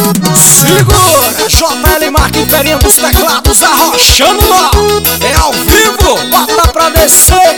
Segura, JL Mark Imperinho dos teclados, arrochando nó. É ao vivo, bota pra descer.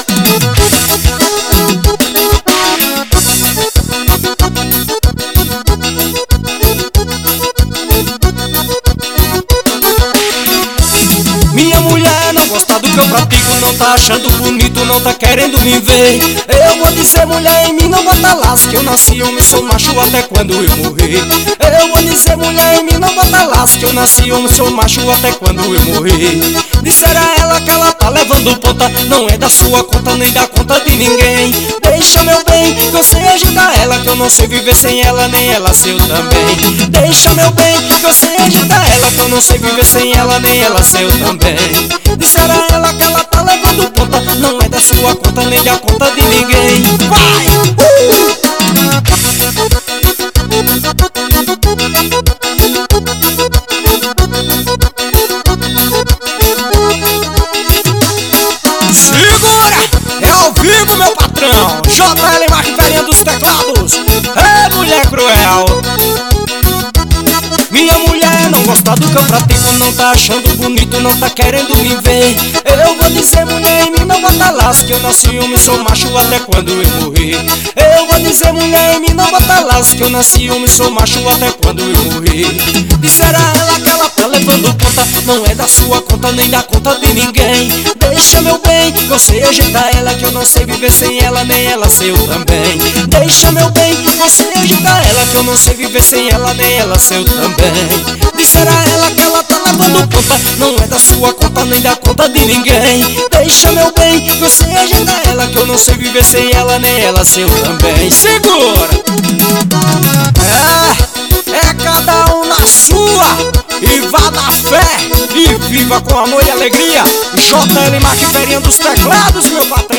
Minha mulher não gosta do que eu pratico, não tá achando bonito, não tá querendo me ver. Eu vou dizer mulher em mim, não bota laço, que eu nasci homem, sou macho até quando eu morrer. Eu vou dizer mulher em mim, não bota laço, que eu nasci homem, sou macho até quando eu morrer. Disser a ela que ela tá levando ponta, não é da sua conta, nem da conta de ninguém. Deixa meu bem, que eu sei agitar ela, que eu não sei viver sem ela, nem ela seu também. Deixa meu bem, que eu sei agitar ela, que eu não sei viver sem ela, nem ela seu também. Disser a ela que ela tá levando ponta, não é da sua conta, nem da conta de ninguém. Vai! Segura! É ao vivo, meu patrão! JL Mark Imperinho dos teclados. É mulher cruel. Minha mulher não gosta do que eu pratico, não tá achando bonito, não tá querendo me ver. Eu vou dizer mulher em mim, não bota laço, que eu nasci homem, sou macho até quando eu morrer. Eu vou dizer mulher em mim, não bota laço, que eu nasci homem, sou macho até quando eu morrer. Disser a ela que ela tá levando conta, não é da sua conta, nem da conta de ninguém. Deixa meu bem, que eu sei ajeitar ela, que eu não sei viver sem ela, nem ela seu também. Deixa meu bem, que eu sei ajeitar ela, que eu não sei viver sem ela, nem ela seu também. Disser a ela que ela tá levando conta, não é da sua conta, nem da conta de ninguém. Deixa meu bem, que eu sei ajeitar ela, que eu não sei viver sem ela, nem ela seu também. Segura! É cada um na sua, e vá na fé, e viva com amor e alegria. JL Mark Imperinho dos teclados, meu patrão.